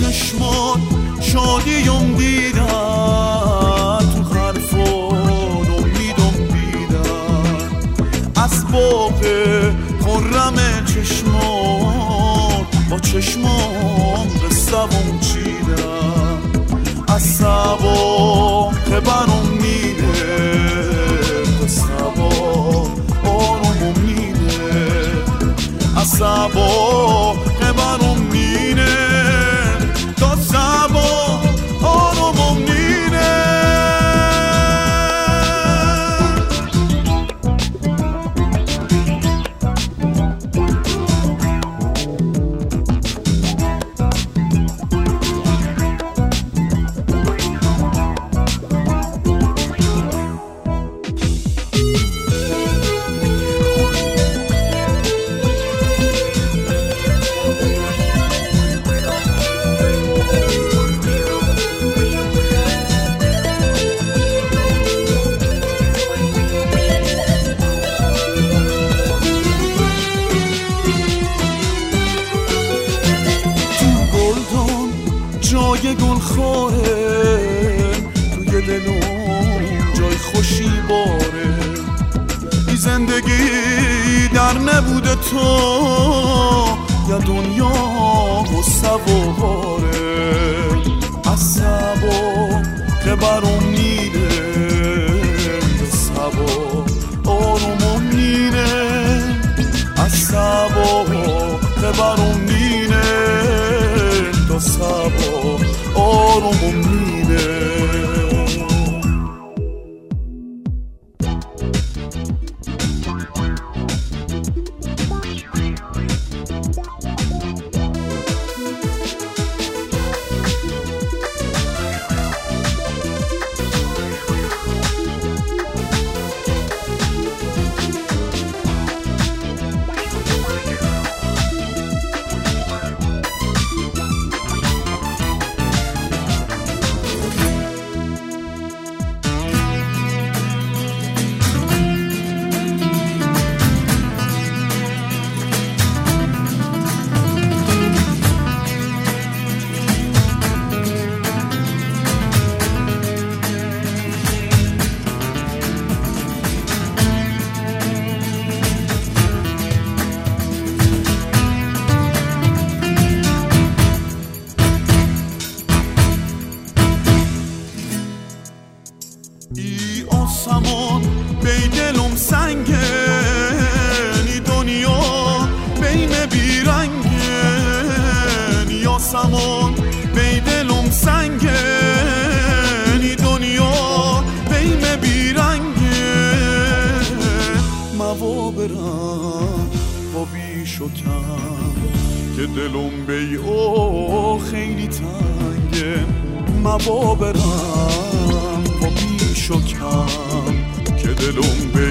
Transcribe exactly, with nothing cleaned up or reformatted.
چشمات شادیم دیدن، تو حرفات امیدم دیدن، از باغ خرم چشمات با چشمام قصه‌ام چیدن، از سبا که برام میده تا سبا آرومم میده، از سبا که برام میده تا سبا آرومم میده. جای گل خواره توی دلم جای خوشی باره، بی زندگی در نبوده تو یا دنیا و سواره، از سبا که برام میده سبا آرومم میده، از سبا که برام میده تا سبا آرومم میده. ای آسمان بی دلم سنگه، ای دنیا بین بیرنگه، ای آسمان بی دلم سنگه، ای دنیا بین بیرنگه، موا برم با بیش و کم که دلم بی او خیلی تنگه، موا برم با بیش و کم که دلم بی